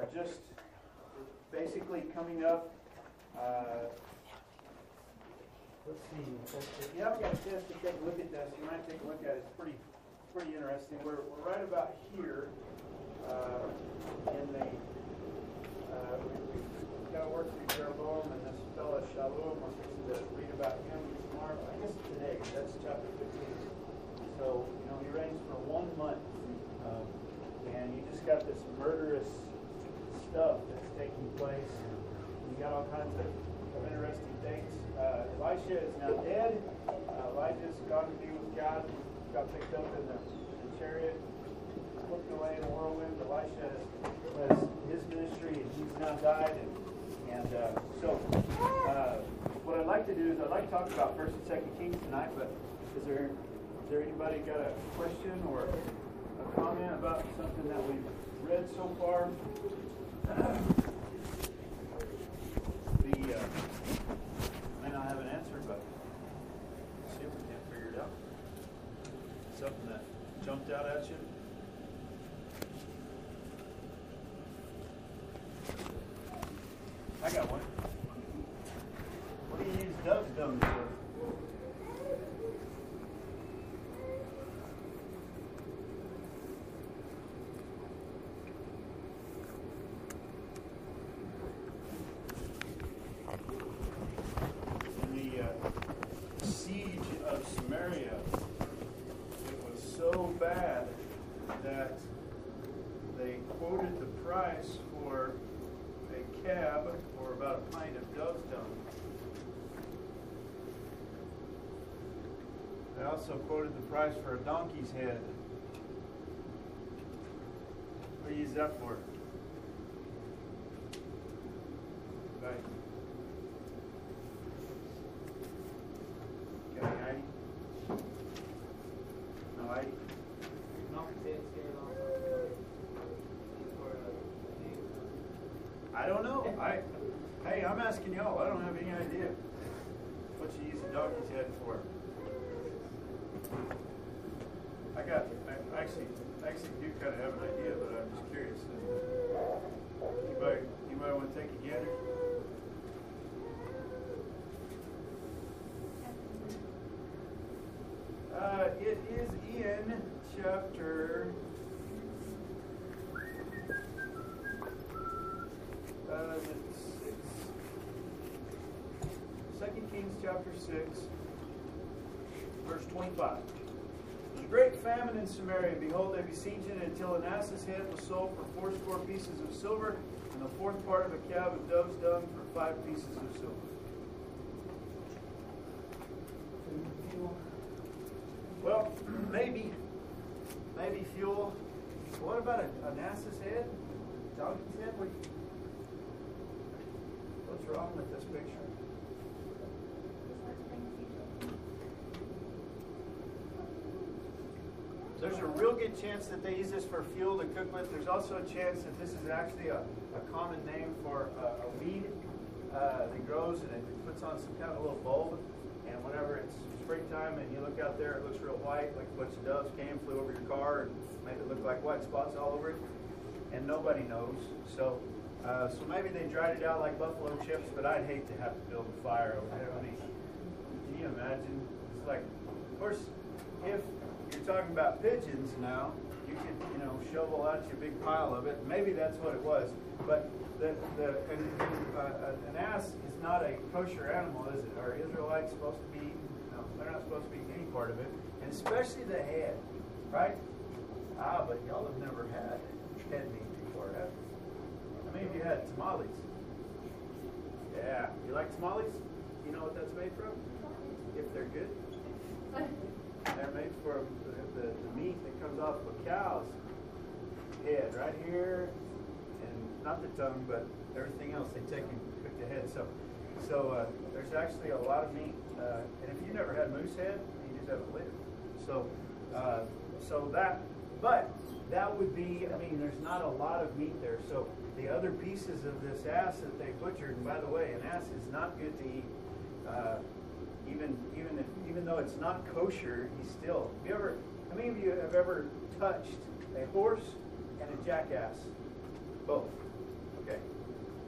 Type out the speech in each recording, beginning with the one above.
just basically coming up. Let's see. If you haven't got a chance to take a look at this, you might take a look at it. It's pretty interesting. We're right about here in the. We've got to work through Jeroboam and this fellow Shalom. We're fixing to read about him tomorrow. I guess today. That's chapter 15. So he reigns for 1 month, and you just got this murderous stuff that's taking place. You got all kinds of interesting things. Elisha is now dead. Elijah's gone to be with God. Got picked up in the chariot, flipped away in a whirlwind. Elisha has his ministry, and he's now died. So what I'd like to do is I'd like to talk about 1st and 2nd Kings tonight. But is there anybody got a question or a comment about something that we've read so far? May not have an answer, but see if we can't figure it out. Something that jumped out at you. I got one. What do you use dove's dung for? Bad that they quoted the price for a cab or about a pint of dove's dung. They also quoted the price for a donkey's head. What do you use that for? Right. Got any idea? No idea? I don't know. Hey, I'm asking y'all. I don't have any idea what you use a donkey's head for. I actually do kind of have an idea, but I'm just curious. Anybody want to take a gander? It is in chapter 2 Kings chapter 6, verse 25. There's a great famine in Samaria. Behold, they besieged it until an ass's head was sold for 80 pieces of silver, and the fourth part of a cab of dove's dung for 5 pieces of silver. Well, maybe fuel. What about an ass's head? Donkey's head? What's wrong with this picture? There's a real good chance that they use this for fuel to cook with. There's also a chance that this is actually a common name for a weed that grows and it puts on some kind of a little bulb. And whenever it's springtime and you look out there, it looks real white, like a bunch of doves flew over your car and made it look like white spots all over it. And nobody knows. So maybe they dried it out like buffalo chips, but I'd hate to have to build a fire over there. I mean, can you imagine? It's like, of course, if you're talking about pigeons now, you could, shovel out your big pile of it. Maybe that's what it was. But an ass is not a kosher animal, is it? Are Israelites supposed to be eating? No, they're not supposed to be eating any part of it. And especially the head, right? But y'all have never had head meat before, have you? How many of you had tamales? Yeah. You like tamales? You know what that's made from? If they're good. They're made from the meat that comes off of a cow's head right here, and not the tongue, but everything else. They take and cook the head. So there's actually a lot of meat. And if you never had moose head, you just haven't lived. But that would be. I mean, there's not a lot of meat there. So the other pieces of this ass that they butchered. And by the way, an ass is not good to eat. Even though it's not kosher, he's still. How many of you have ever touched a horse and a jackass? Both.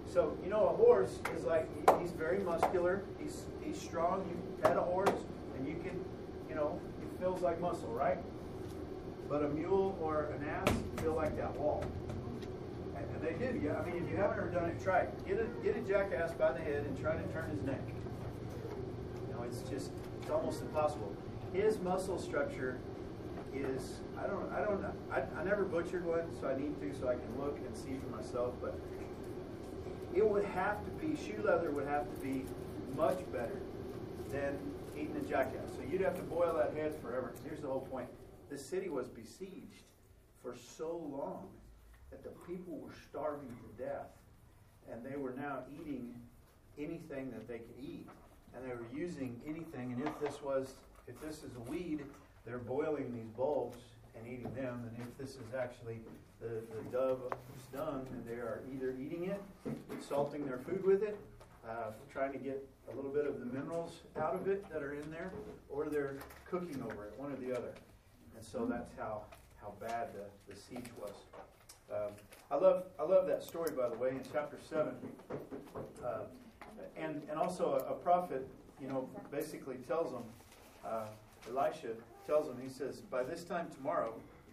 So, you know, a horse is like, he's very muscular, he's strong. You pet a horse and you can, you know, it feels like muscle, right? But a mule or an ass feel like that wall. And they do. Yeah, I mean, if you haven't ever done it, try it. Get a jackass by the head and try to turn his neck. You know, it's almost impossible. His muscle structure is, I don't know. I never butchered one, so I need to, so I can look and see for myself. But it would have to be, shoe leather would have to be much better than eating a jackass. So you'd have to boil that head forever. Because here's the whole point. The city was besieged for so long that the people were starving to death. And they were now eating anything that they could eat. And they were using anything. And if this is a weed, they're boiling these bulbs and eating them. And if this is actually the dove dung, and they are either eating it, salting their food with it, trying to get a little bit of the minerals out of it that are in there, or they're cooking over it, one or the other. And so that's how bad the siege was. I love that story, by the way, in chapter 7. And also a prophet, you know, basically tells them, Elisha tells them, he says, by this time tomorrow,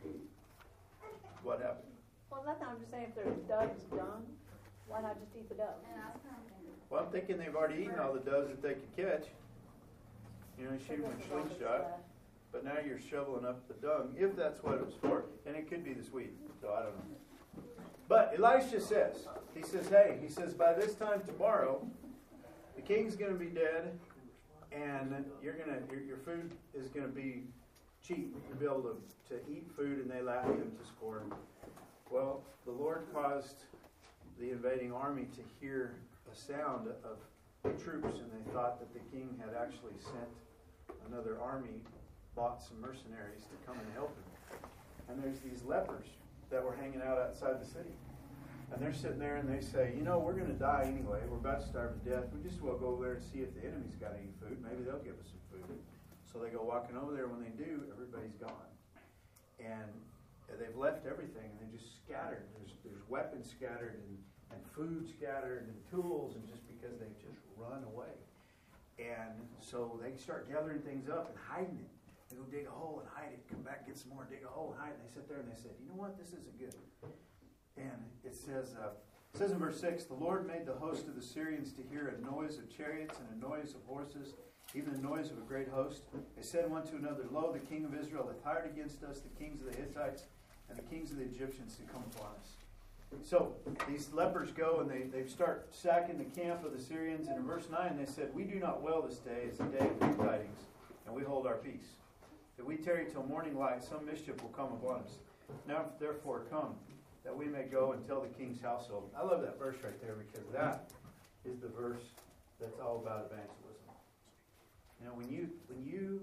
what happened? Well, nothing. I'm just saying, if there's doves dung, why not just eat the dove? Well, I'm thinking they've already eaten all the doves that they could catch. You know, shoot them with slingshot. But now you're shoveling up the dung, if that's what it was for. And it could be the sweet, so I don't know. But Elisha says, he says, by this time tomorrow, the king's going to be dead, and your food is going to be cheap. You'll be able to eat food, and they laughed him to scorn. Well, the Lord caused the invading army to hear a sound of troops, and they thought that the king had actually sent another army, bought some mercenaries to come and help him. And there's these lepers that were hanging out outside the city. And they're sitting there and they say, you know, we're going to die anyway. We're about to starve to death. We just will go over there and see if the enemy's got any food. Maybe they'll give us some food. So they go walking over there. When they do, everybody's gone. And they've left everything and they just scattered. There's weapons scattered and food scattered and tools, and just because they've just run away. And so they start gathering things up and hiding it. They go dig a hole and hide it, come back, get some more, dig a hole and hide it. And they sit there and they said, you know what, this isn't good. And it says in verse 6, the Lord made the host of the Syrians to hear a noise of chariots and a noise of horses, even the noise of a great host. They said one to another, lo, the king of Israel hath hired against us the kings of the Hittites and the kings of the Egyptians to come upon us. So these lepers go and they start sacking the camp of the Syrians. And in verse 9 they said, we do not well this day as the day of good tidings, and we hold our peace. If we tarry till morning light, some mischief will come upon us. Now therefore come, that we may go and tell the king's household. I love that verse right there, because that is the verse that's all about evangelism. You know, when you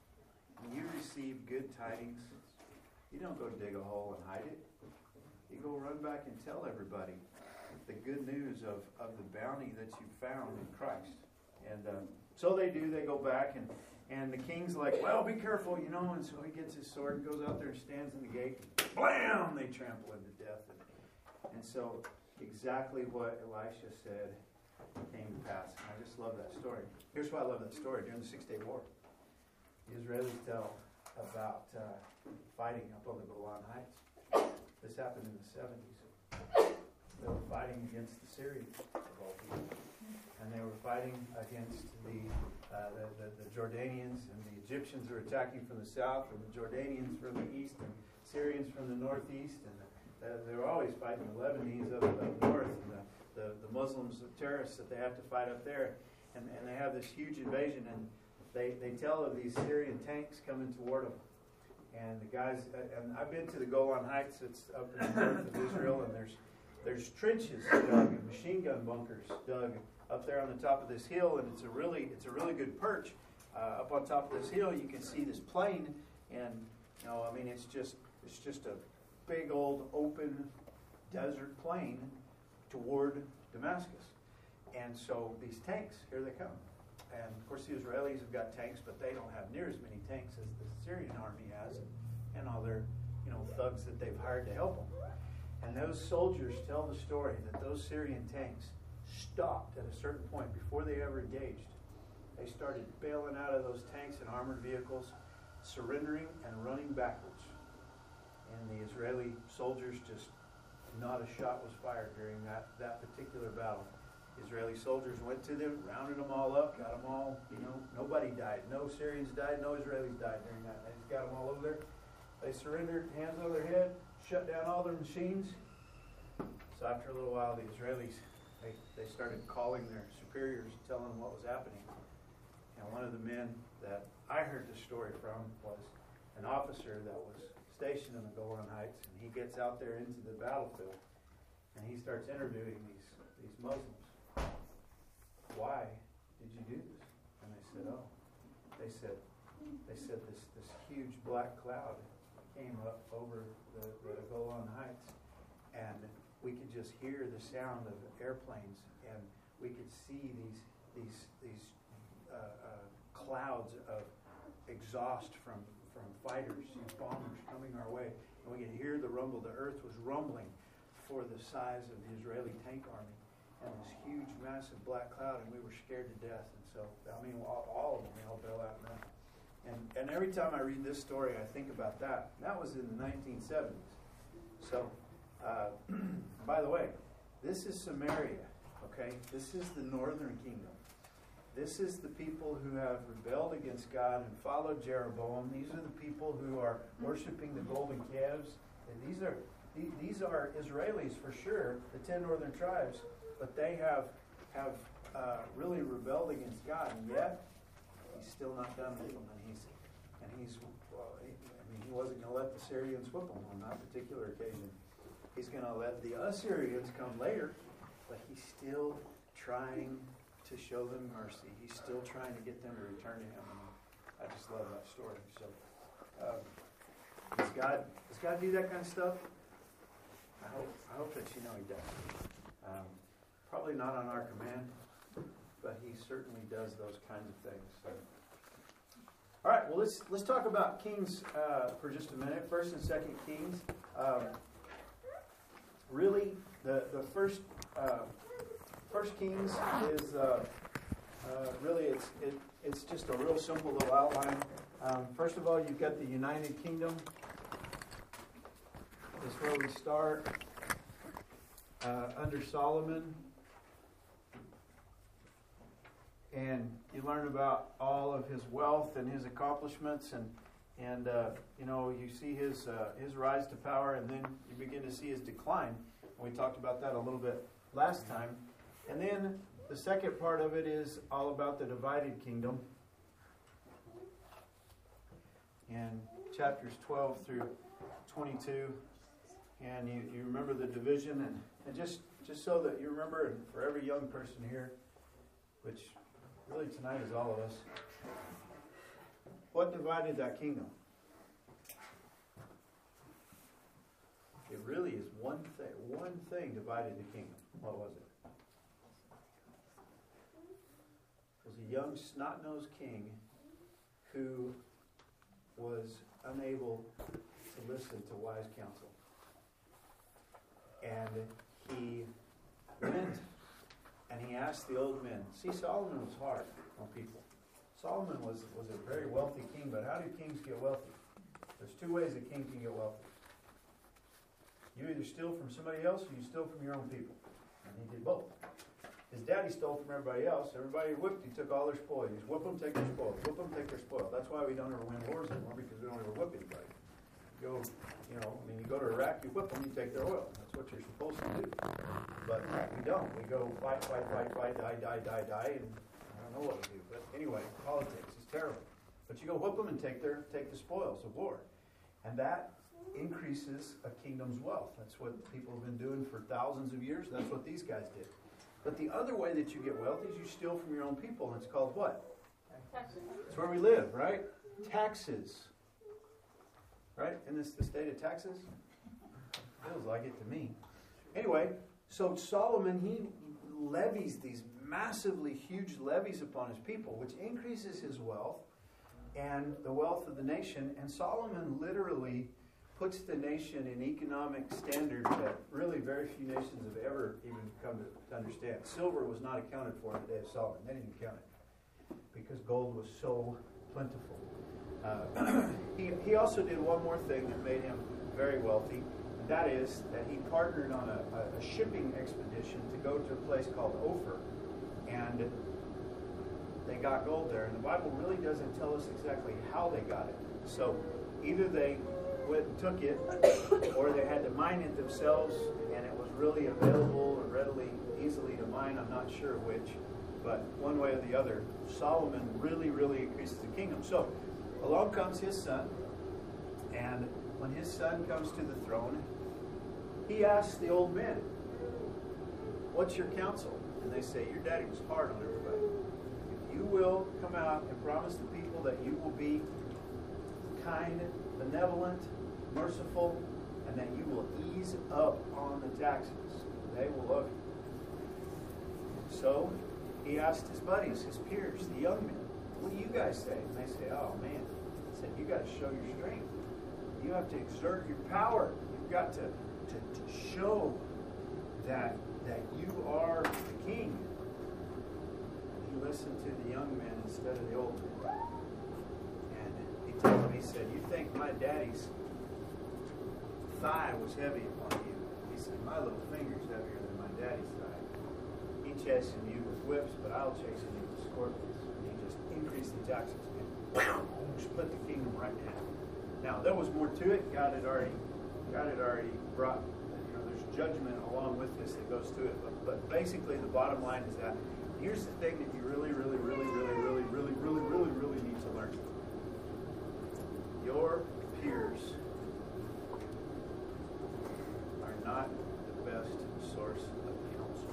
receive good tidings, you don't go dig a hole and hide it. You go run back and tell everybody the good news of the bounty that you found in Christ. And so they do. They go back, and the king's like, well, be careful, you know. And so he gets his sword and goes out there and stands in the gate. And blam! They trample him to death. And so exactly what Elisha said came to pass. And I just love that story. Here's why I love that story. During the 6-Day War, the Israelis tell about fighting up on the Golan Heights. This happened in the 70s. They were fighting against the Syrians, of all people. And they were fighting against the Jordanians, and the Egyptians were attacking from the south, and the Jordanians from the east, and Syrians from the northeast, and they were always fighting the Lebanese up north, and the Muslims, the terrorists that they have to fight up there. And they have this huge invasion, and they tell of these Syrian tanks coming toward them. And the guys, and I've been to the Golan Heights. It's up in the north of Israel, and there's trenches dug and machine gun bunkers dug up there on the top of this hill, and it's a really good perch. Up on top of this hill, you can see this plain, and you know, I mean, it's just a big old open desert plain toward Damascus. And so these tanks, here they come. And of course the Israelis have got tanks, but they don't have near as many tanks as the Syrian army has, and all their, you know, thugs that they've hired to help them. And those soldiers tell the story that those Syrian tanks stopped at a certain point before they ever engaged. They started bailing out of those tanks and armored vehicles, surrendering and running backwards. And the Israeli soldiers just, not a shot was fired during that particular battle. Israeli soldiers went to them, rounded them all up, got them all, nobody died. No Syrians died, no Israelis died during that. They just got them all over there. They surrendered, hands over their head, shut down all their machines. So after a little while, the Israelis, they started calling their superiors, telling them what was happening. And one of the men that I heard the story from was an officer that was stationed in the Golan Heights, and he gets out there into the battlefield, and he starts interviewing these Muslims. Why did you do this? And they said, they said this huge black cloud came up over the Golan Heights, and we could just hear the sound of airplanes, and we could see these clouds of exhaust from fighters and bombers coming our way, and we could hear the rumble. The earth was rumbling for the size of the Israeli tank army, and this huge, massive black cloud, and we were scared to death. And so, all of them, we all bail out and run. And every time I read this story, I think about that. That was in the 1970s. So, by the way, this is Samaria, okay? This is the northern kingdom. This is the people who have rebelled against God and followed Jeroboam. These are the people who are worshiping the golden calves. And these are Israelis for sure, the 10 northern tribes, but they have really rebelled against God, and yet He's still not done with them. He wasn't going to let the Syrians whip them on that particular occasion. He's going to let the Assyrians come later, but He's still trying to show them mercy. He's still trying to get them to return to Him. And I just love that story. So, does God do that kind of stuff? I hope that you know He does. Probably not on our command, but He certainly does those kinds of things. So. All right. Well, let's talk about Kings for just a minute. First and Second Kings. Really, the first Kings is really it's just a real simple little outline. First of all, you've got the United Kingdom. That's where we start under Solomon. And you learn about all of his wealth and his accomplishments, and you see his rise to power, and then you begin to see his decline. We talked about that a little bit last time. And then the second part of it is all about the divided kingdom. And chapters 12 through 22. And you remember the division, and just so that you remember, and for every young person here, which really tonight is all of us, what divided that kingdom? It really is one thing. One thing divided the kingdom. What was it? It was a young, snot-nosed king who was unable to listen to wise counsel. And he went and he asked the old men. See, Solomon was hard on people. Solomon was a very wealthy king, but how do kings get wealthy? There's two ways a king can get wealthy. You either steal from somebody else or you steal from your own people. And he did both. His daddy stole from everybody else. Everybody he whipped, he took all their spoil. He's whip them, take their spoil. Whip them, take their spoil. That's why we don't ever win wars anymore, because we don't ever whip anybody. You go to Iraq, you whip them, you take their oil. That's what you're supposed to do. But we don't. We go fight, die, and I don't know what we do. But anyway, politics is terrible. But you go whip them and take the spoils of war. And that increases a kingdom's wealth. That's what people have been doing for thousands of years. That's what these guys did. But the other way that you get wealth is you steal from your own people, and it's called what? Taxes. It's where we live, right? Taxes. Right? Isn't this the state of Texas? Feels like it to me. Anyway, so Solomon, he levies these massively huge levies upon his people, which increases his wealth and the wealth of the nation. And Solomon literally puts the nation in economic standards that really very few nations have ever even come to understand. Silver was not accounted for in the day of Solomon. They didn't count it because gold was so plentiful. He also did one more thing that made him very wealthy. And that is that he partnered on a shipping expedition to go to a place called Ophir. And they got gold there. And the Bible really doesn't tell us exactly how they got it. So either they went and took it, or they had to mine it themselves, and it was really available and readily, easily to mine. I'm not sure which, but one way or the other, Solomon really, really increases the kingdom. So along comes his son, and when his son comes to the throne, he asks the old men, "What's your counsel?" And they say, "Your daddy was hard on everybody. If you will come out and promise the people that you will be kind, benevolent, merciful, and that you will ease up on the taxes, they will love you." So he asked his buddies, his peers, the young men, "What do you guys say?" And they say, "Oh man," he said, "you got to show your strength. You have to exert your power. You've got to show that you are the king." He listened to the young men instead of the old men. And he told them, he said, "You think my daddy's thigh was heavy upon you?" He said, "My little finger's heavier than my daddy's thigh. He chastened you with whips, but I'll chasten you with scorpions." And he just increased the taxes and split the kingdom right in half. Now, there was more to it. God had already brought, there's judgment along with this that goes to it. But basically, the bottom line is that here's the thing that you really, really, really, really, really, really, really, really, really need to learn. Your peers are not the best source of counsel.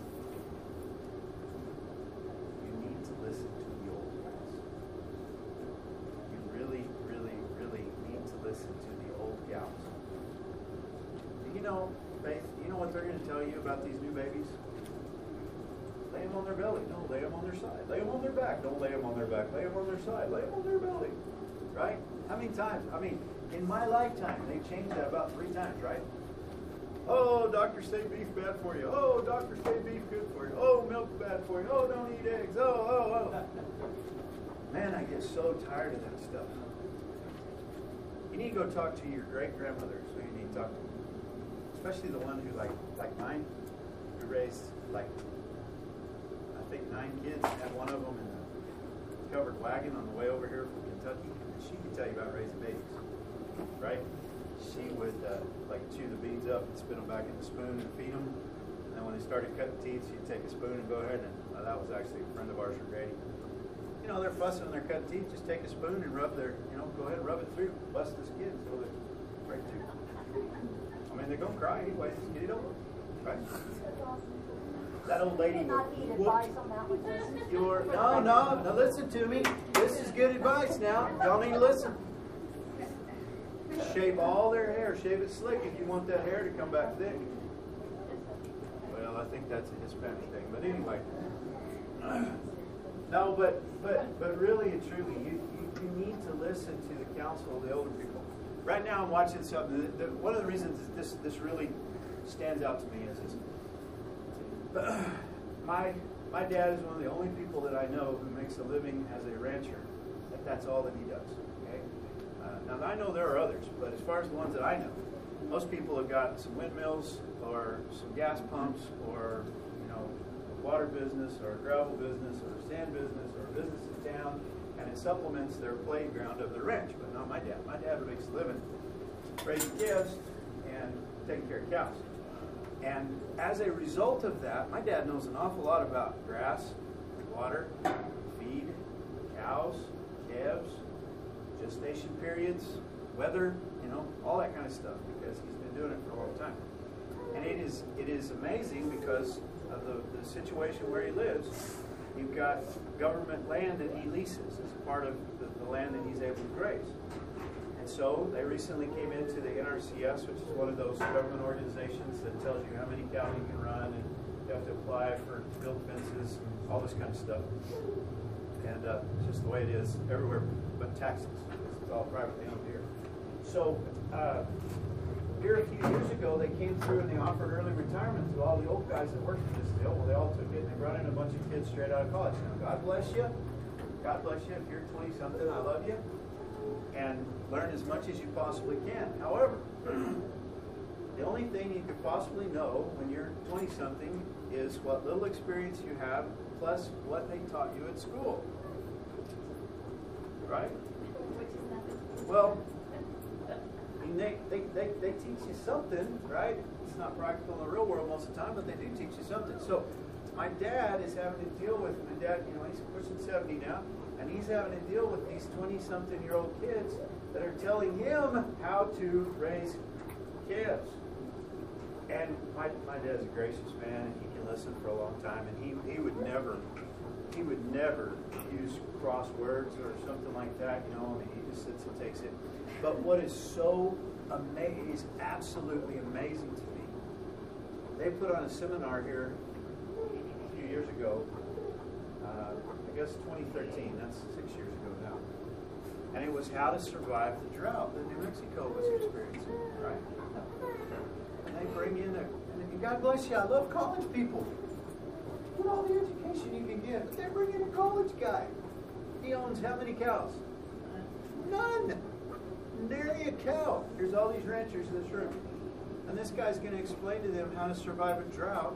You need to listen to the old guys. You really, really, really need to listen to the old gals. You know, Faith, you know what they're going to tell you about these new babies? Lay them on their belly. No, lay them on their side. Lay them on their back. Don't lay them on their back. Lay them on their side. Lay them on their belly. Right? How many times? I mean, in my lifetime, they changed that about 3 times, right? Oh, doctors say beef bad for you. Oh, doctors say beef good for you. Oh, milk bad for you. Oh, don't eat eggs. Oh. Man, I get so tired of that stuff. You need to go talk to your great-grandmother. So you need to talk to. Especially the one who, like mine, who raised, I think 9 kids, had one of them in a covered wagon on the way over here from Kentucky. And she could tell you about raising babies, right? She would, chew the beads up and spit them back in the spoon and feed them. And then when they started cutting teeth, she'd take a spoon and go ahead and, that was actually a friend of ours from Grady. You know, they're fussing and they're cutting teeth. Just take a spoon and rub their, go ahead and rub it through. Bust the skin so they break through. I mean, they're going to cry anyway. Just get it over. Right? That old lady No, listen to me. This is good advice now. Y'all need to listen. Shave all their hair. Shave it slick if you want that hair to come back thick. Well, I think that's a Hispanic thing. But anyway. No, but really and truly, you need to listen to the counsel of the older people. Right now I'm watching something. One of the reasons this really stands out to me is my dad is one of the only people that I know who makes a living as a rancher. That's all that he does. Okay. Now I know there are others, but as far as the ones that I know, most people have got some windmills or some gas pumps or a water business or a gravel business or a sand business or a business in town, and it supplements their playground of their ranch. But not my dad. My dad makes a living raising calves and taking care of cows. And as a result of that, my dad knows an awful lot about grass, water, feed, cows, calves, gestation periods, weather, all that kind of stuff, because he's been doing it for a long time. And it is amazing because of the situation where he lives. You've got government land that he leases as part of the land that he's able to graze. And so they recently came into the NRCS, which is one of those government organizations that tells you how many cows you can run, and you have to apply for build fences, and all this kind of stuff. And it's just the way it is everywhere but Texas. It's all privately owned here. So here a few years ago, they came through and they offered early retirement to all the old guys that worked for this deal. Well, they all took it and they brought in a bunch of kids straight out of college. Now, God bless you. God bless you. If you're 20-something, I love you. And learn as much as you possibly can. However, the only thing you could possibly know when you're 20-something is what little experience you have plus what they taught you at school. Right? Well, I mean, they teach you something, right? It's not practical in the real world most of the time, but they do teach you something. So my dad is having to deal with, he's pushing 70 now, and he's having to deal with these 20-something-year-old kids that are telling him how to raise kids. And my dad's a gracious man, and he can listen for a long time, and he would never use crosswords or something like that, I mean, he just sits and takes it. But what is so amazing, absolutely amazing to me, they put on a seminar here a few years ago, I guess 2013, that's 6 years ago now. And it was how to survive the drought that New Mexico was experiencing, right? And they bring in and God bless you, I love college people. Get all the education you can get, but they bring in a college guy. He owns how many cows? None. Nearly a cow. Here's all these ranchers in this room. And this guy's going to explain to them how to survive a drought.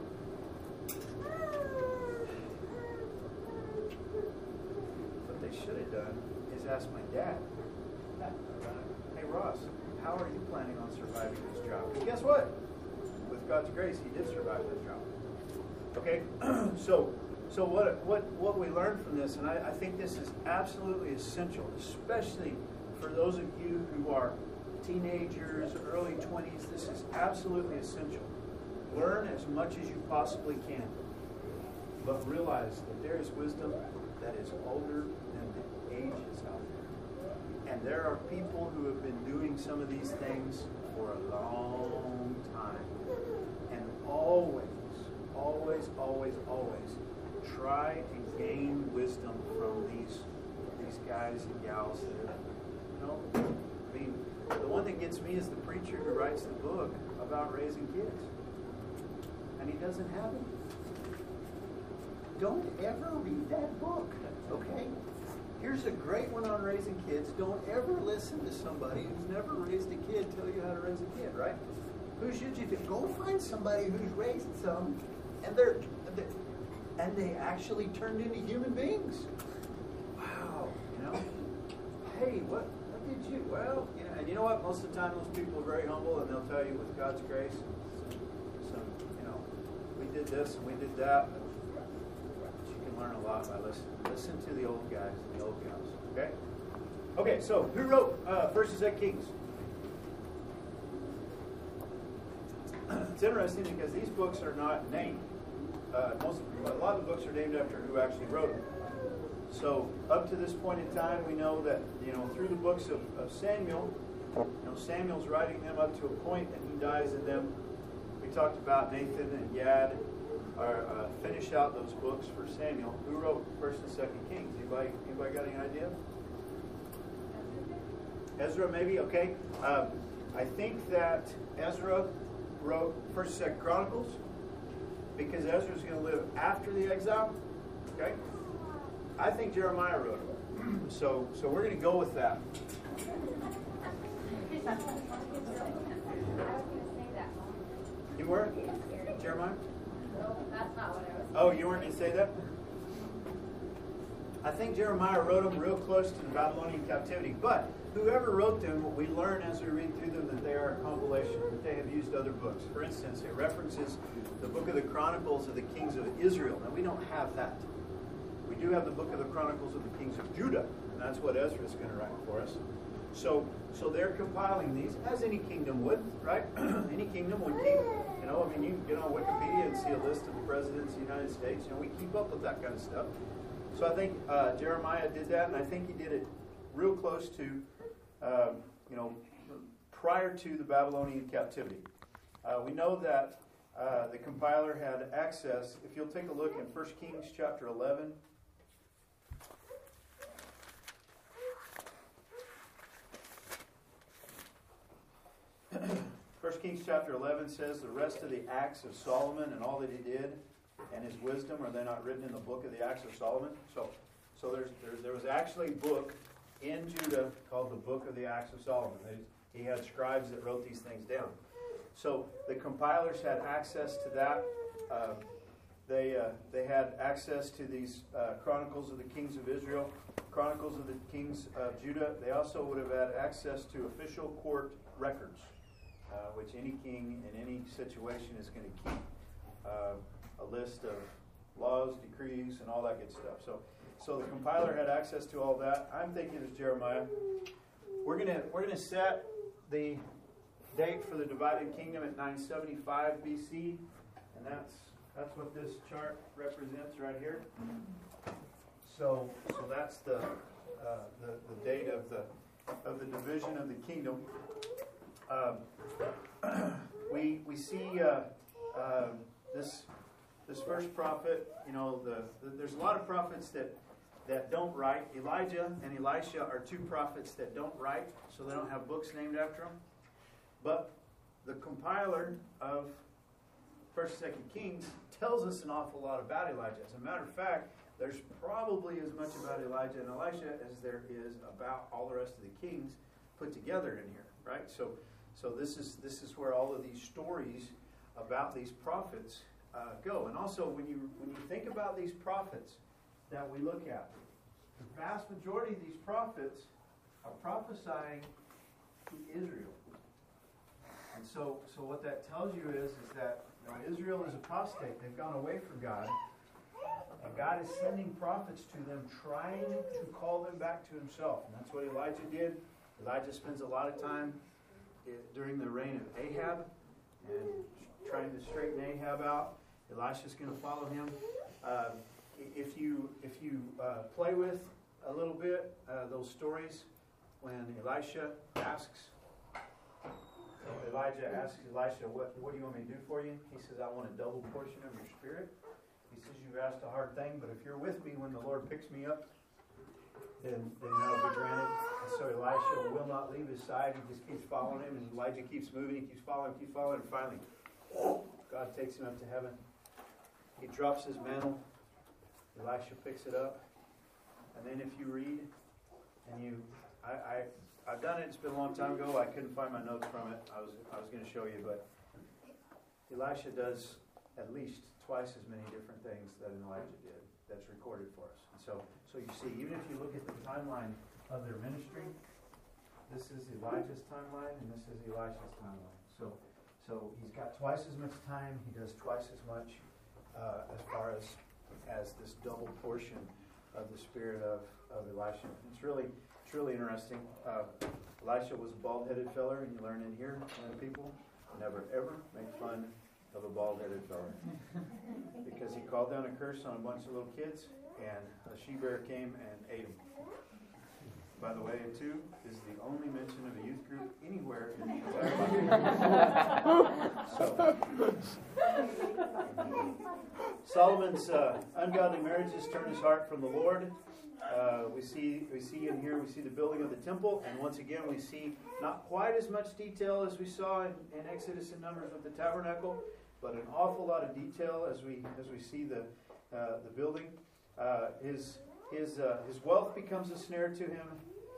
What they should have done is ask my dad, hey Ross, how are you planning on surviving this drought? And guess what? With God's grace, he did survive this drought. Okay? So what we learned from this, and I think this is absolutely essential, especially for those of you who are teenagers, early 20s, this is absolutely essential. Learn as much as you possibly can. But realize that there is wisdom that is older than the ages out there. And there are people who have been doing some of these things for a long time. And always try and gain wisdom from these guys and gals that are, I mean, the one that gets me is the preacher who writes the book about raising kids. And he doesn't have it. Don't ever read that book, okay? Here's a great one on raising kids. Don't ever listen to somebody who's never raised a kid tell you how to raise a kid, right? Who should you do? Go find somebody who's raised some, and they actually turned into human beings. Wow, Hey, what did you? Well, and you know what? Most of the time, those people are very humble, and they'll tell you with God's grace, we did this and we did that. But you can learn a lot by listening. Listen to the old guys and the old gals. Okay. Okay. So, who wrote First and Second Kings? It's interesting because these books are not named. A lot of the books are named after who actually wrote them. So up to this point in time, we know that through the books of Samuel, Samuel's writing them up to a point, and he dies in them. We talked about Nathan and Gad finished out those books for Samuel. Who wrote First and Second Kings? Anybody got any idea? Ezra, maybe. Okay. I think that Ezra wrote First and Second Chronicles because Ezra's going to live after the exile. Okay. I think Jeremiah wrote it. So we're going to go with that. You weren't? Jeremiah? No, that's not what I was saying. Oh, you weren't going to say that? I think Jeremiah wrote them real close to the Babylonian captivity. But whoever wrote them, we learn as we read through them that they are a compilation, that they have used other books. For instance, it references the book of the Chronicles of the Kings of Israel. Now, we don't have that. We do have the book of the Chronicles of the Kings of Judah, and that's what Ezra is going to write for us. So they're compiling these, as any kingdom would, right? Any kingdom would keep, you can get on Wikipedia and see a list of the presidents of the United States. We keep up with that kind of stuff. So I think Jeremiah did that, and I think he did it real close to, prior to the Babylonian captivity. We know that the compiler had access. If you'll take a look in 1 Kings chapter 11. 1 1 Kings chapter 11 says, the rest of the acts of Solomon and all that he did and his wisdom, are they not written in the book of the Acts of Solomon? So there was actually a book in Judah called the Book of the Acts of Solomon. He had scribes that wrote these things down. So the compilers had access to that. They had access to these Chronicles of the Kings of Israel, Chronicles of the Kings of Judah. They also would have had access to official court records, which any king in any situation is going to keep. A list of laws, decrees, and all that good stuff. So the compiler had access to all that. I'm thinking it's Jeremiah. We're gonna set the date for the divided kingdom at 975 BC, and that's what this chart represents right here. So that's the date of the division of the kingdom. We see this first prophet. There's a lot of prophets that don't write. Elijah and Elisha are two prophets that don't write, so they don't have books named after them. But the compiler of 1st and 2nd Kings tells us an awful lot about Elijah. As a matter of fact, there's probably as much about Elijah and Elisha as there is about all the rest of the kings put together in here, right? So this is where all of these stories about these prophets go. And also, when you think about these prophets that we look at, the vast majority of these prophets are prophesying to Israel. And so what that tells you is that Israel is apostate. They've gone away from God. And God is sending prophets to them, trying to call them back to himself. And that's what Elijah did. Elijah spends a lot of time during the reign of Ahab and trying to straighten Ahab out. Elisha's going to follow him. If you play with a little bit those stories, when Elijah asks Elisha, what do you want me to do for you? He says, I want a double portion of your spirit. He says, you've asked a hard thing, but if you're with me when the Lord picks me up, then that'll be granted. And so Elisha will not leave his side. He just keeps following him, and Elijah keeps moving. He keeps following, and finally, God takes him up to heaven. He drops his mantle. Elisha picks it up. And then if you read, and I've done it. It's been a long time ago. I couldn't find my notes from it. I was going to show you, but Elisha does at least twice as many different things that Elijah did. That's recorded for us. And so you see, even if you look at the timeline of their ministry, this is Elijah's timeline, and this is Elisha's timeline. So he's got twice as much time. He does twice as much as far as this double portion of the spirit of Elisha. It's really interesting. Elisha was a bald-headed feller, and you learn in here, people, never ever make fun of a bald-headed feller. Because he called down a curse on a bunch of little kids, and a she-bear came and ate them. By the way, it too is the only mention of a youth group anywhere in the entire Bible. Solomon's ungodly marriages turned his heart from the Lord. We see in here, we see the building of the temple, and once again we see not quite as much detail as we saw in Exodus and Numbers with the tabernacle, but an awful lot of detail as we see the building. His wealth becomes a snare to him.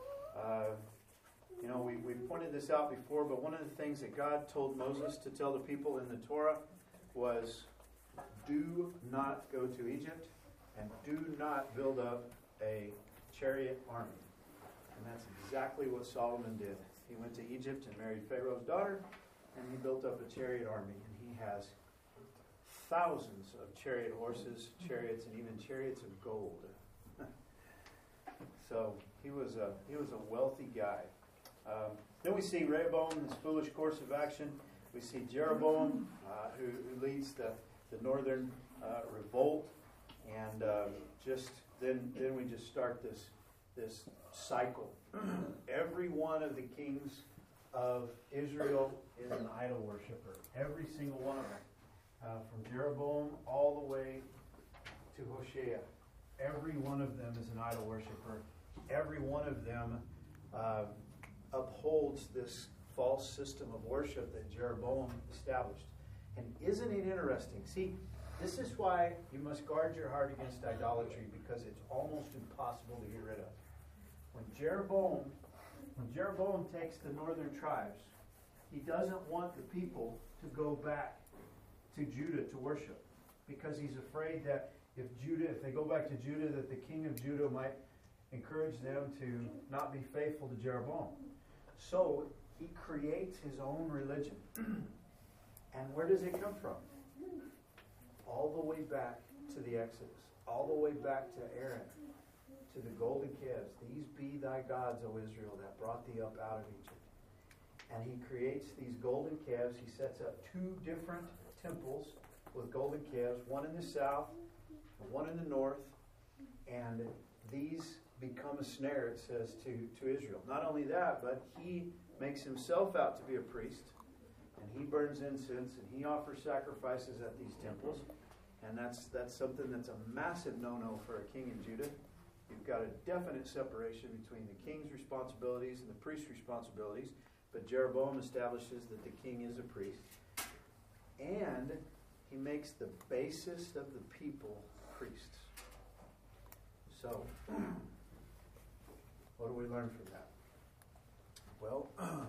We pointed this out before, but one of the things that God told Moses to tell the people in the Torah was, do not go to Egypt and do not build up a chariot army. And that's exactly what Solomon did. He went to Egypt and married Pharaoh's daughter, and he built up a chariot army. And he has thousands of chariot horses, chariots, and even chariots of gold. So he was a wealthy guy. Then we see Rehoboam, his foolish course of action. We see Jeroboam, who leads the northern revolt, and then we just start this cycle. Every one of the kings of Israel is an idol worshiper. Every single one of them, from Jeroboam all the way to Hoshea. Every one of them is an idol worshiper. Every one of them upholds this false system of worship that Jeroboam established. And isn't it interesting? See, this is why you must guard your heart against idolatry, because it's almost impossible to get rid of. When Jeroboam takes the northern tribes, he doesn't want the people to go back to Judah to worship, because he's afraid that if they go back to Judah, that the king of Judah might encourage them to not be faithful to Jeroboam. So he creates his own religion. And where does it come from? All the way back to the Exodus, all the way back to Aaron, to the golden calves. These be thy gods, O Israel, that brought thee up out of Egypt. And he creates these golden calves. He sets up 2 different temples with golden calves, one in the south and one in the north. And these become a snare, it says, to Israel. Not only that, but he makes himself out to be a priest. And he burns incense and he offers sacrifices at these temples. And that's something that's a massive no-no for a king in Judah. You've got a definite separation between the king's responsibilities and the priest's responsibilities. But Jeroboam establishes that the king is a priest. And he makes the basest of the people priests. So, what do we learn from that? Well,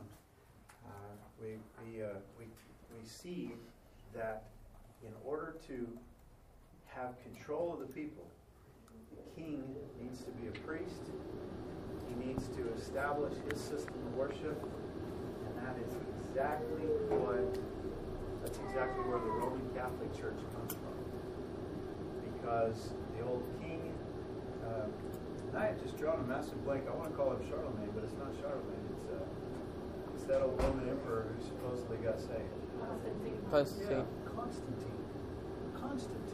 we see that in order to have control of the people, the king needs to be a priest. He needs to establish his system of worship, and that's exactly where the Roman Catholic Church comes from. Because the old king, I had just drawn a massive blank. I want to call him Charlemagne, but it's not Charlemagne. It's that old Roman emperor who supposedly got saved. Constantine. Yeah, Constantine.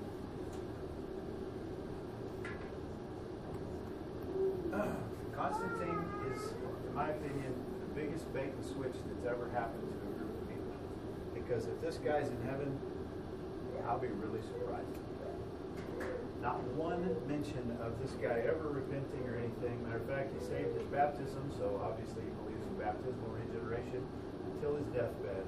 Constantine is, in my opinion, the biggest bait and switch that's ever happened to a group of people. Because if this guy's in heaven, I'll be really surprised. Not one mention of this guy ever repenting or anything. Matter of fact, he saved his baptism, so obviously he believes in baptismal regeneration until his deathbed.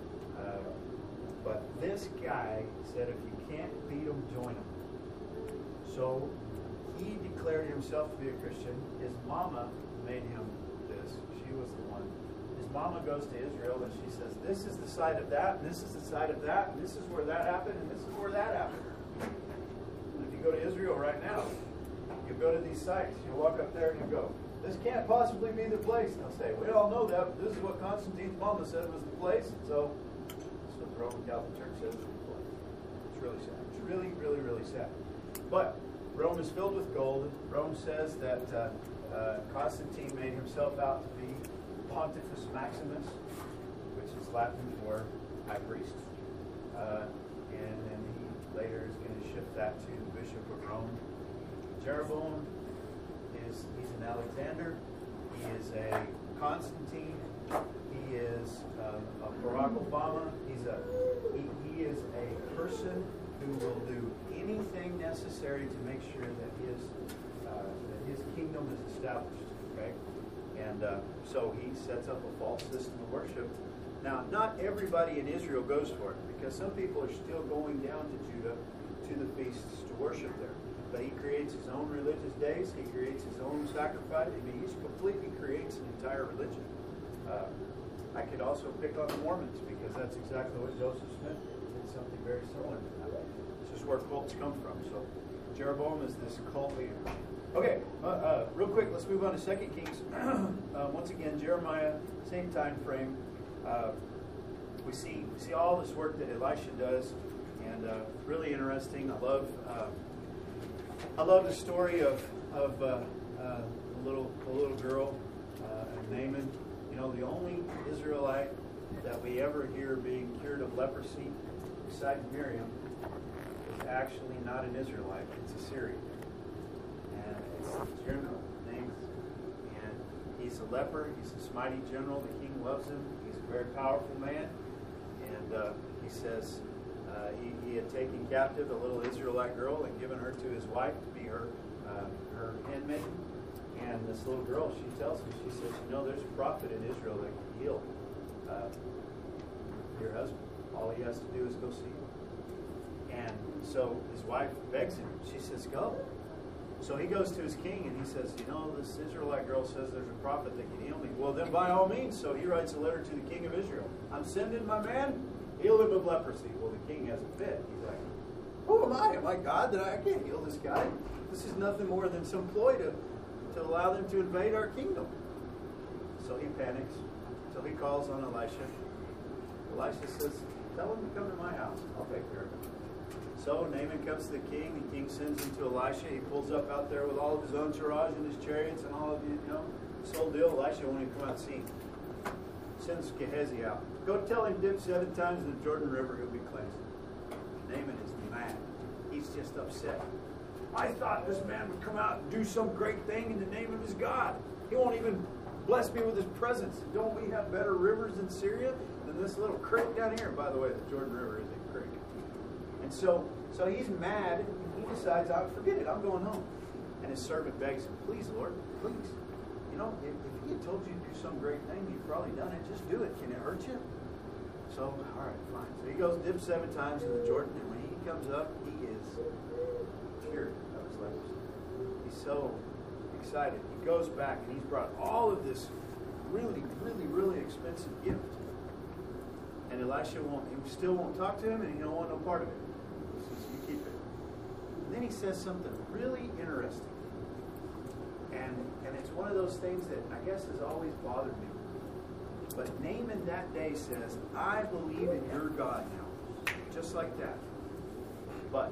But this guy said, if you can't beat him, join him. So he declared himself to be a Christian. His mama made him this. She was the one. His mama goes to Israel and she says, this is the site of that, and this is the site of that, and this is where that happened, and this is where that happened. And if you go to Israel right now, you go to these sites, you walk up there and you go, this can't possibly be the place. And they'll say, we all know that, but this is what Constantine's mama said was the place. And so that's what the Roman Catholic Church says was the place. It's really sad. It's really, really, really sad. But Rome is filled with gold. Rome says that Constantine made himself out to be Pontifex Maximus, which is Latin for high priest. And then he later is going to shift that to the Bishop of Rome. Jeroboam he's an Alexander. He is a Constantine. He is a Barack Obama. He is a person who will do anything necessary to make sure that his kingdom is established. Okay, and so he sets up a false system of worship. Now, not everybody in Israel goes for it, because some people are still going down to Judah to the feasts to worship there. But he creates his own religious days. He creates his own sacrifice. I mean, he completely creates an entire religion. I could also pick on the Mormons, because that's exactly what Joseph Smith did something very similar to that. It's just where cults come from. So Jeroboam is this cult leader. Okay, real quick, let's move on to 2 Kings. Once again, Jeremiah, same time frame. We see all this work that Elisha does, and really interesting. I love the story of a little girl, Naaman. You know, the only Israelite that we ever hear being cured of leprosy, besides Miriam, is actually not an Israelite. It's a Syrian. And it's the general, Naaman. And he's a leper. He's a mighty general. The king loves him. He's a very powerful man. And he says he had taken captive a little Israelite girl and given her to his wife to be her handmaiden. And this little girl, she tells me, she says, there's a prophet in Israel that can heal your husband. All he has to do is go see him. And so his wife begs him. She says, go. So he goes to his king and he says, this Israelite girl says there's a prophet that can heal me. Well, then by all means. So he writes a letter to the king of Israel. I'm sending my man, heal him of leprosy. Well, the king has a fit. He's like, who am I? Am I God that I can't heal this guy? This is nothing more than some ploy to allow them to invade our kingdom. So he panics. So he calls on Elisha. Elisha says, tell him to come to my house. I'll take care of him. So Naaman comes to the king. The king sends him to Elisha. He pulls up out there with all of his entourage and his chariots and all of this whole deal. Elisha won't even come out and see him. Sends Gehazi out. Go tell him dip 7 times in the Jordan River, he'll be cleansed. Naaman is mad. He's just upset. I thought this man would come out and do some great thing in the name of his God. He won't even bless me with his presence. Don't we have better rivers in Syria than this little creek down here? By the way, the Jordan River is a creek. And so he's mad. He decides, forget it, I'm going home. And his servant begs him, please, Lord, please. If he had told you to do some great thing, you've probably done it. Just do it. Can it hurt you? So, all right, fine. So he goes, dips 7 times in the Jordan, and when he comes up, he is cured of his leprosy. He's so excited. He goes back, and he's brought all of this really, really, really expensive gift. And Elisha still won't talk to him, and he don't want no part of it. He says, you keep it. And then he says something really interesting. And it's one of those things that I guess has always bothered me. But Naaman that day says, I believe in your God now. Just like that. But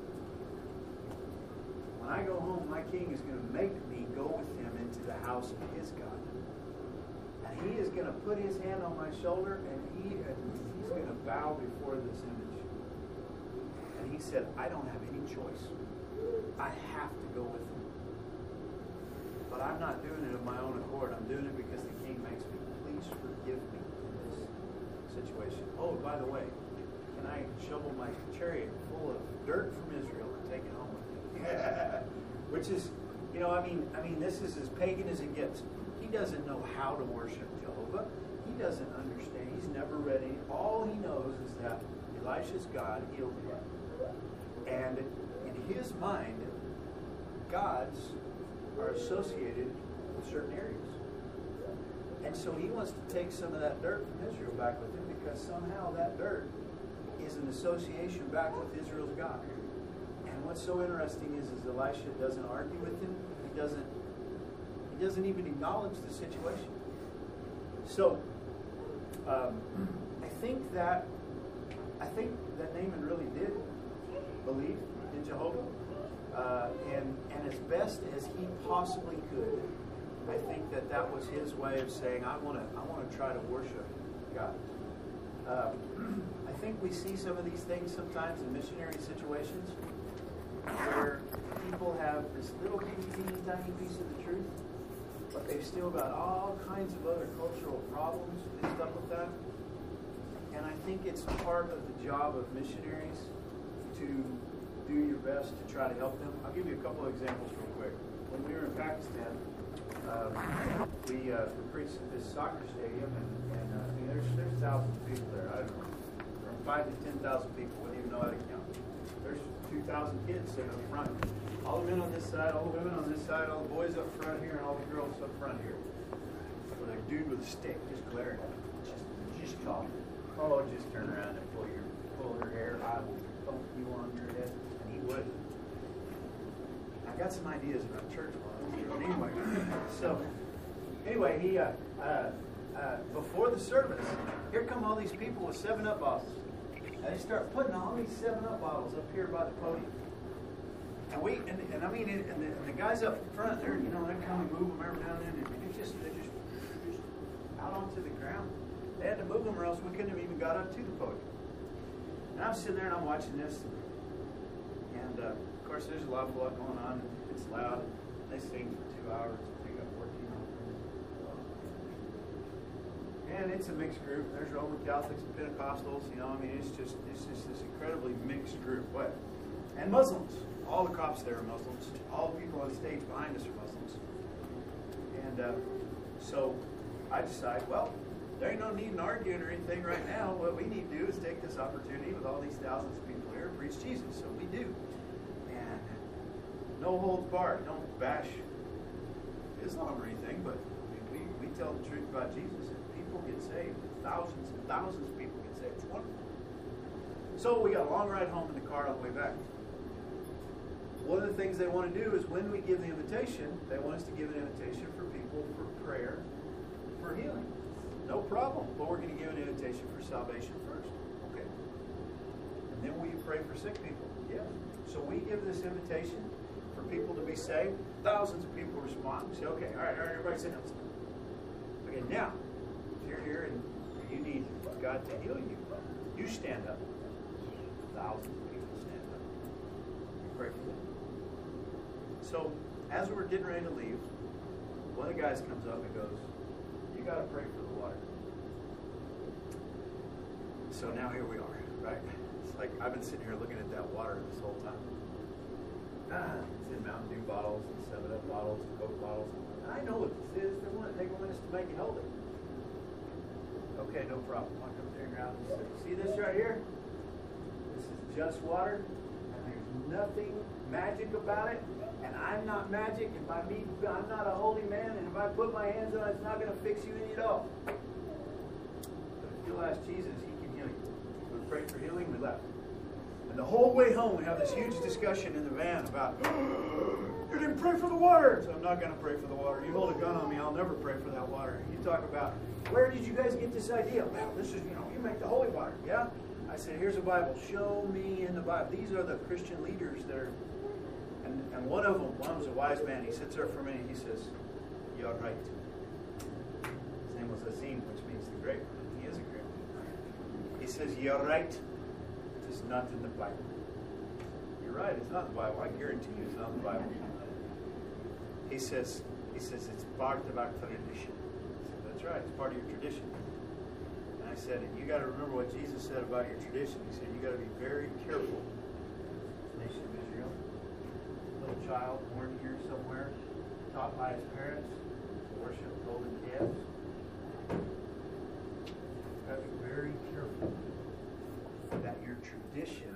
when I go home, my king is going to make me go with him into the house of his God. And he is going to put his hand on my shoulder and he's going to bow before this image. And he said, I don't have any choice. I have to go with him. But I'm not doing it of my own accord. I'm doing it because the king makes me. Please forgive me in this situation. Oh, by the way, can I shovel my chariot full of dirt from Israel and take it home with me? Which is, this is as pagan as it gets. He doesn't know how to worship Jehovah. He doesn't understand. He's never read any. All he knows is that Elisha's God healed him. And in his mind, gods are associated with certain areas. And so he wants to take some of that dirt from Israel back with him because somehow that dirt is an association back with Israel's God. And what's so interesting is Elisha doesn't argue with him. He doesn't even acknowledge the situation. So I think that Naaman really did believe in Jehovah. And as best as he possibly could, I think that was his way of saying, I want to try to worship God. I think we see some of these things sometimes in missionary situations where people have this little teeny tiny piece of the truth, but they've still got all kinds of other cultural problems mixed up with that. And I think it's part of the job of missionaries to do your best to try to help them. I'll give you a couple of examples real quick. When we were in Pakistan, we preached at this soccer stadium, and there's thousands of people there. I don't know, from 5,000 to 10,000 people. Wouldn't even know how to count. There's 2,000 kids sitting up front. All the men on this side, all the women on this side, all the boys up front here, and all the girls up front here. With a dude with a stick just glaring at them, just talking. Oh, just turn around and pull her hair. I will thump you on your head. And he would. I got some ideas about church while I was there. Anyway, he before the service, here come all these people with 7-Up bottles. And they start putting all these 7-Up bottles up here by the podium. And the guys up front, they're kind of move them every now and then, and they're just out onto the ground. They had to move them, or else we couldn't have even got up to the podium. And I'm sitting there and I'm watching this, and of course there's a lot of blood going on. It's loud. They sing for 2 hours. They got 14 on. And it's a mixed group. There's Roman Catholics and Pentecostals. It's just this incredibly mixed group. And Muslims. All the cops there are Muslims. All the people on stage behind us are Muslims. And so I decide, well, there ain't no need in arguing or anything right now. What we need to do is take this opportunity with all these thousands of people here and preach Jesus. So we do. And no holds barred. Don't bash Islam or anything, but we tell the truth about Jesus, and people get saved. Thousands and thousands of people get saved. It's wonderful. So we got a long ride home in the car on the way back. One of the things they want to do is when we give the invitation, they want us to give an invitation for people for prayer, for healing. No problem. But we're going to give an invitation for salvation first. Okay. And then will you pray for sick people? Yeah. So we give this invitation for people to be saved. Thousands of people respond. We say, okay, all right, everybody sit down. Okay, now, if you're here and you need God to heal you, you stand up. Thousands of people stand up. You pray for them. So, as we're getting ready to leave, one of the guys comes up and goes, you got to pray for the water. So now here we are, right? It's like I've been sitting here looking at that water this whole time. It's in Mountain Dew bottles and 7-Up bottles and Coke bottles. I know what this is. They want us to make it healthy. Okay, no problem. I'll come there around and say, see this right here? This is just water, and there's nothing magic about it. And I'm not magic, and I'm not a holy man, and if I put my hands on it, it's not going to fix you any at all. But if you'll ask Jesus, He can heal you. We prayed for healing, we left. And the whole way home, we have this huge discussion in the van about, you didn't pray for the water. So I'm not going to pray for the water. You hold a gun on me, I'll never pray for that water. You talk about, where did you guys get this idea? Well, this is, you make the holy water. Yeah? I said, here's a Bible. Show me in the Bible. These are the Christian leaders that are, and one of them, one was a wise man. He sits there for me and he says, you're right. His name was Azim, which means the great one. He is a great one. He says, you're right. It's not in the Bible. You're right, it's not in the Bible. I guarantee you it's not in the Bible. He says it's part of our tradition. I said, that's right, it's part of your tradition. And I said, you got to remember what Jesus said about your tradition. He said, you got to be very careful. Nation of Israel, little child born here somewhere, taught by his parents to worship golden calves. You got to be very careful that your tradition,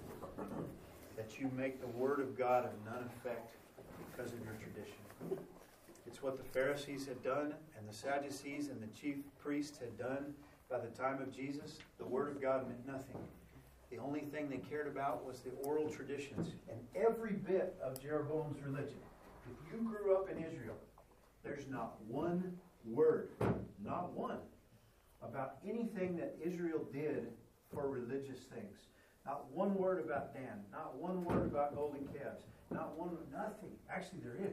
that you make the Word of God of none effect because of your tradition. It's what the Pharisees had done, and the Sadducees and the chief priests had done by the time of Jesus. The Word of God meant nothing. The only thing they cared about was the oral traditions. And every bit of Jeroboam's religion, if you grew up in Israel, there's not one word, not one, about anything that Israel did for religious things. Not one word about Dan. Not one word about golden calves. Not one, nothing. Actually, there is.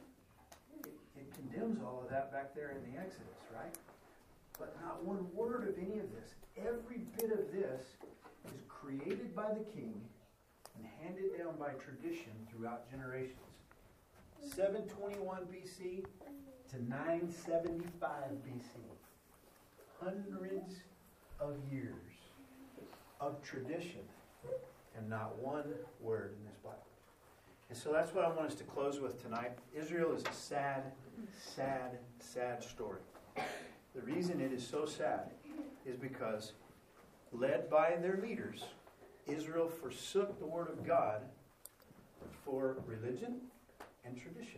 It condemns all of that back there in the Exodus, right? But not one word of any of this. Every bit of this is created by the king and handed down by tradition throughout generations. 721 BC to 975 BC. Hundreds of years of tradition and not one word in this Bible. And so that's what I want us to close with tonight. Israel is a sad, sad, sad story. The reason it is so sad is because, led by their leaders, Israel forsook the Word of God for religion and tradition.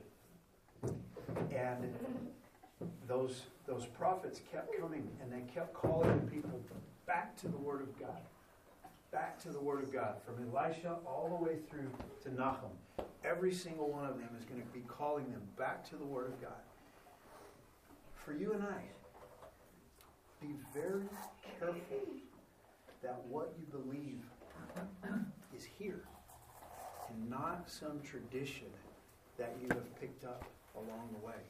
And those prophets kept coming and they kept calling people back to the Word of God. Back to the Word of God. From Elisha all the way through to Nahum. Every single one of them is going to be calling them back to the Word of God. For you and I, be very careful that what you believe is here and not some tradition that you have picked up along the way.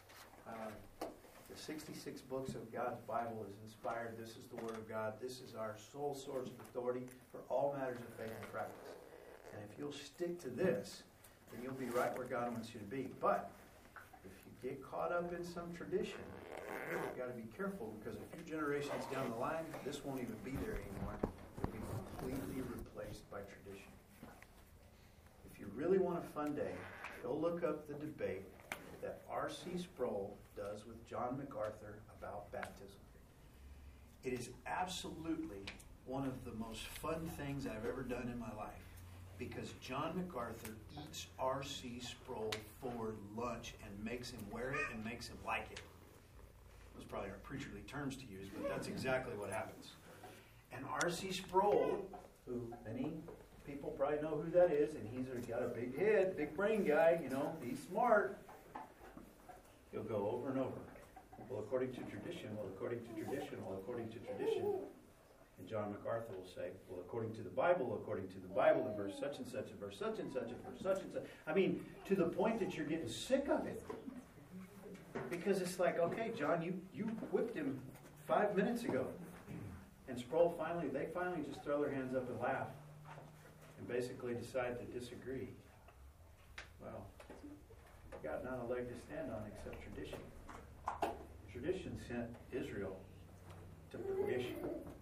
The 66 books of God's Bible is inspired. This is the Word of God. This is our sole source of authority for all matters of faith and practice. And if you'll stick to this, then you'll be right where God wants you to be. But if you get caught up in some tradition, you've got to be careful, because a few generations down the line, this won't even be there anymore. It'll be completely replaced by tradition. If you really want a fun day, go look up the debate that R.C. Sproul does with John MacArthur about baptism. It is absolutely one of the most fun things I've ever done in my life, because John MacArthur eats R.C. Sproul for lunch and makes him wear it and makes him like it. Those probably aren't preacherly terms to use, but that's exactly what happens. And R.C. Sproul, who many people probably know who that is, and he's got a big head, big brain guy, he's smart. He'll go over and over. Well, according to tradition, well, according to tradition, well, according to tradition. And John MacArthur will say, well, according to the Bible, in verse such and such, and verse such and such, and verse such and such. I mean, to the point that you're getting sick of it. Because it's like, okay, John, you whipped him 5 minutes ago. And Sproul they finally just throw their hands up and laugh. And basically decide to disagree. Well, you've got not a leg to stand on except tradition. Tradition sent Israel to perdition.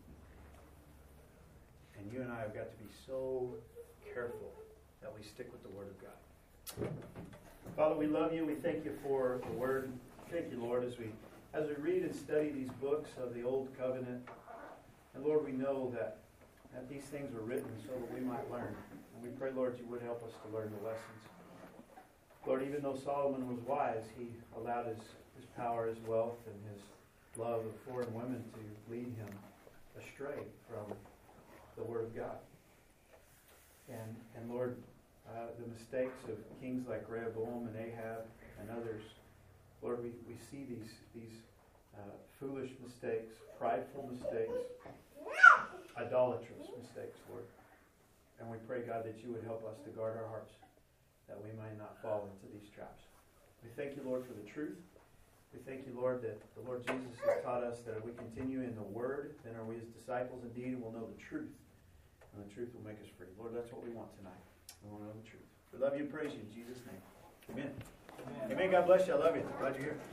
And you and I have got to be so careful that we stick with the Word of God. Father, we love you. We thank you for the Word. Thank you, Lord, as we read and study these books of the Old Covenant. And Lord, we know that these things were written so that we might learn. And we pray, Lord, you would help us to learn the lessons. Lord, even though Solomon was wise, he allowed his power, his wealth, and his love of foreign women to lead him astray from the Word of God. And Lord, the mistakes of kings like Rehoboam and Ahab and others, Lord, we see these foolish mistakes, prideful mistakes, idolatrous mistakes, Lord. And we pray, God, that you would help us to guard our hearts, that we might not fall into these traps. We thank you, Lord, for the truth. We thank you, Lord, that the Lord Jesus has taught us that if we continue in the Word, then are we his disciples indeed, and we'll know the truth. And the truth will make us free. Lord, that's what we want tonight. We want to know the truth. We love you and praise you in Jesus' name. Amen. Amen. God bless you. I love you. Glad you're here.